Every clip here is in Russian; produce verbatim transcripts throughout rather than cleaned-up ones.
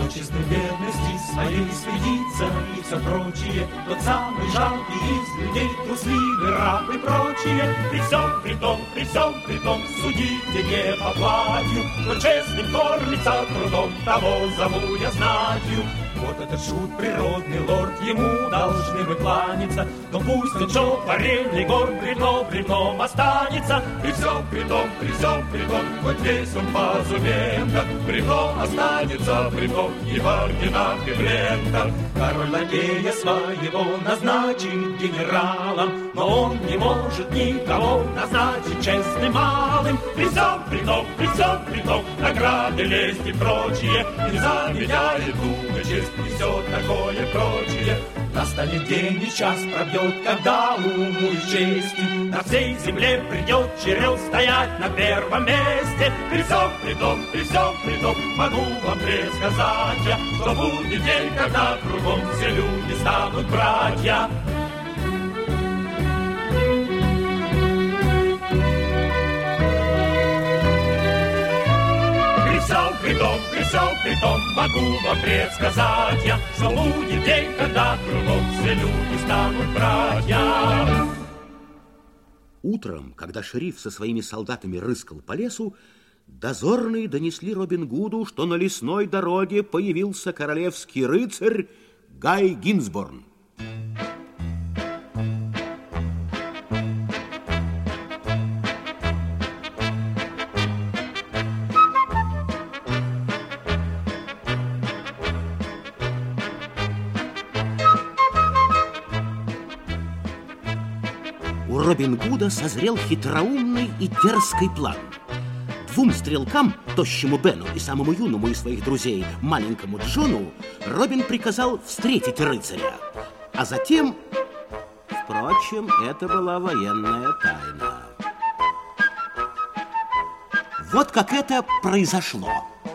обществе бедности своей стыдится и все прочее. Тот самый жалкий из людей, трусливый раб и прочее. При всем при том, при всем при том, судите не по платью, но честным кормится трудом, того зову я знатью. Вот этот шут, природный лорд, ему должны мы кланяться, но пусть он что, парень горд, бревно бревном останется. При всем при том, при всем при том, хоть весь он позумем, как бревно останется бревном и в орденах, и в лентах. Король лакея своего назначит генералом, но он не может никого назначить честным малым. При всем при том, при всем при том, награды, лесть и прочее, не заменяет друга честь и все такое прочее. Настанет день и час пробьет, когда уму и чести на всей земле придет черед стоять на первом месте. При всем при том, при всем при том, могу вам предсказать я, что будет день, когда кругом все люди станут братья. При том, при всем, при том, могу вам предсказать я, что будет день, когда кругом все люди станут братья. Утром, когда шериф со своими солдатами рыскал по лесу, дозорные донесли Робин Гуду, что на лесной дороге появился королевский рыцарь Гай Гинсборн. У Робин Гуда созрел хитроумный и дерзкий план. Двум стрелкам, тощему Бену и самому юному из своих друзей, маленькому Джону, Робин приказал встретить рыцаря. А затем... Впрочем, это была военная тайна. Вот как это произошло.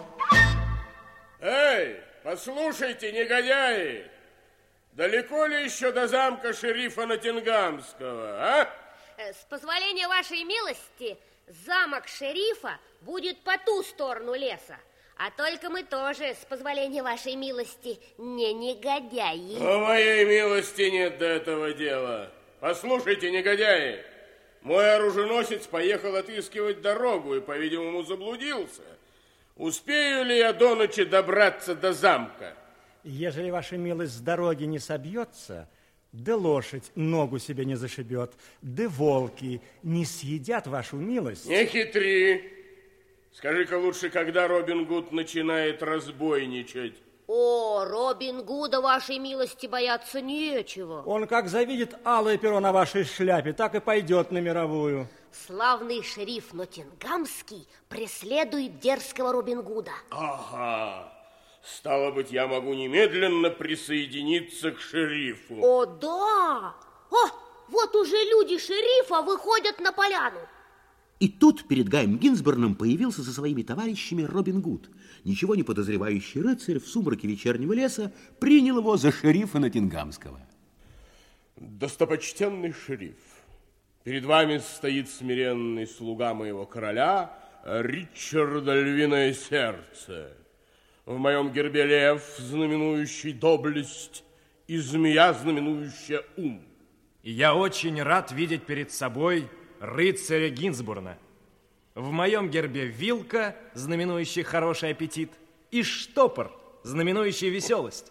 Эй, послушайте, негодяи! Далеко ли еще до замка шерифа Ноттингамского, а? С позволения вашей милости, замок шерифа будет по ту сторону леса. А только мы тоже, с позволения вашей милости, не негодяи. По моей милости нет до этого дела. Послушайте, негодяи, мой оруженосец поехал отыскивать дорогу и, по-видимому, заблудился. Успею ли я до ночи добраться до замка? Ежели ваша милость с дороги не собьется, да лошадь ногу себе не зашибет, да волки не съедят вашу милость. Не хитри. Скажи-ка лучше, когда Робин Гуд начинает разбойничать? О, Робин Гуда вашей милости бояться нечего. Он как завидит алое перо на вашей шляпе, так и пойдет на мировую. Славный шериф Ноттингамский преследует дерзкого Робин Гуда. Ага. Стало быть, я могу немедленно присоединиться к шерифу. О, да! О, вот уже люди шерифа выходят на поляну. И тут перед Гаем Гинсборном появился со своими товарищами Робин Гуд. Ничего не подозревающий рыцарь в сумраке вечернего леса принял его за шерифа Ноттингамского. Достопочтенный шериф, перед вами стоит смиренный слуга моего короля Ричарда Львиное Сердце. В моем гербе лев, знаменующий доблесть, и змея, знаменующая ум. И я очень рад видеть перед собой рыцаря Гинсборна. В моем гербе вилка, знаменующая хороший аппетит, и штопор, знаменующий веселость.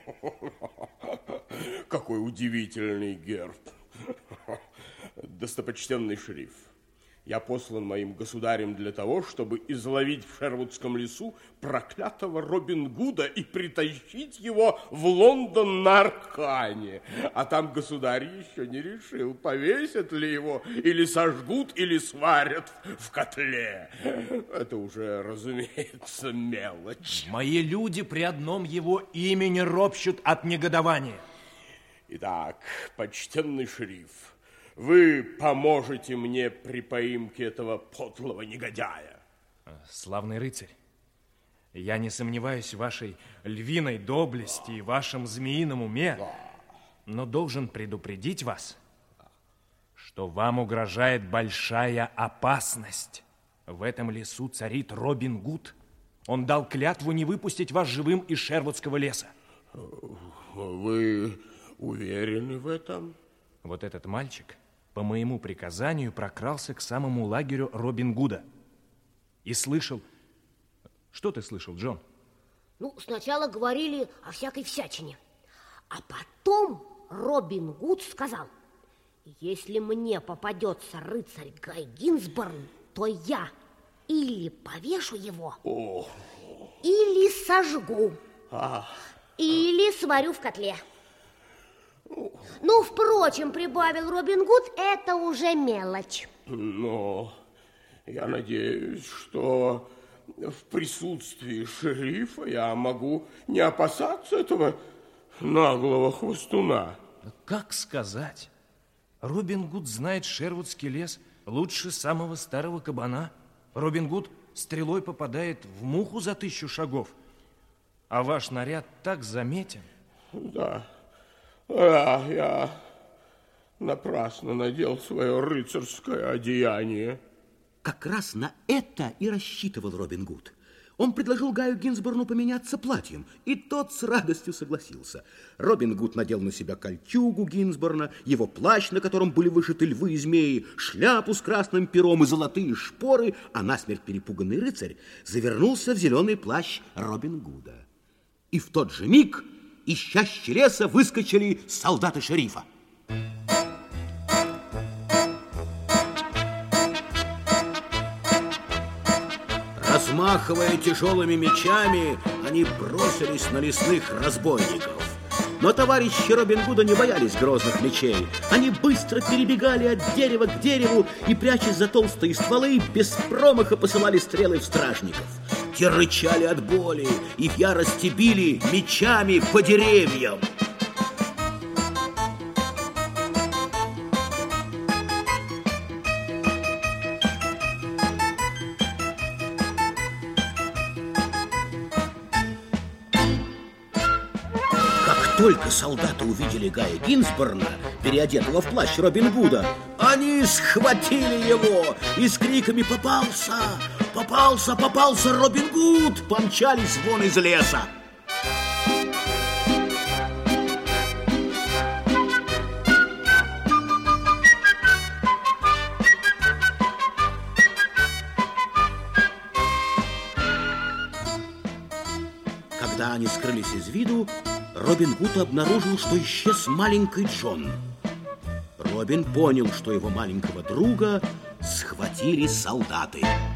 Какой удивительный герб. Достопочтенный шериф, я послан моим государем для того, чтобы изловить в Шервудском лесу проклятого Робин Гуда и притащить его в Лондон на Аркане. А там государь еще не решил, повесят ли его, или сожгут, или сварят в котле. Это уже, разумеется, мелочь. Мои люди при одном его имени ропщут от негодования. Итак, почтенный шериф, вы поможете мне при поимке этого подлого негодяя. Славный рыцарь, я не сомневаюсь в вашей львиной доблести и вашем змеином уме, да. Но должен предупредить вас, что вам угрожает большая опасность. В этом лесу царит Робин Гуд. Он дал клятву не выпустить вас живым из Шервудского леса. Вы уверены в этом? Вот этот мальчик по моему приказанию прокрался к самому лагерю Робин Гуда. И слышал... Что ты слышал, Джон? Ну, сначала говорили о всякой всячине. А потом Робин Гуд сказал: если мне попадется рыцарь Гай Гинсборн, то я или повешу его, О. или сожгу, А. или сварю в котле. Ну, впрочем, прибавил Робин Гуд, это уже мелочь. Но я надеюсь, что в присутствии шерифа я могу не опасаться этого наглого хвостуна. Как сказать? Робин Гуд знает Шервудский лес лучше самого старого кабана. Робин Гуд стрелой попадает в муху за тысячу шагов. А ваш наряд так заметен. Да, да, я напрасно надел свое рыцарское одеяние. Как раз на это и рассчитывал Робин Гуд. Он предложил Гаю Гинсборну поменяться платьем, и тот с радостью согласился. Робин Гуд надел на себя кольчугу Гинсборна, его плащ, на котором были вышиты львы и змеи, шляпу с красным пером и золотые шпоры, а насмерть перепуганный рыцарь завернулся в зеленый плащ Робин Гуда. И в тот же миг из чащи леса выскочили солдаты шерифа. Размахивая тяжелыми мечами, они бросились на лесных разбойников. Но товарищи Робин Гуда не боялись грозных мечей. Они быстро перебегали от дерева к дереву и, прячась за толстые стволы, без промаха посылали стрелы в стражников. Те рычали от боли и в ярости били мечами по деревьям. Только солдаты увидели Гая Гинсборна, переодетого в плащ Робин Гуда, они схватили его и с криками «Попался! Попался! Попался Робин Гуд!» помчались вон из леса. Когда они скрылись из виду, Робин Гуд обнаружил, что исчез маленький Джон. Робин понял, что его маленького друга схватили солдаты.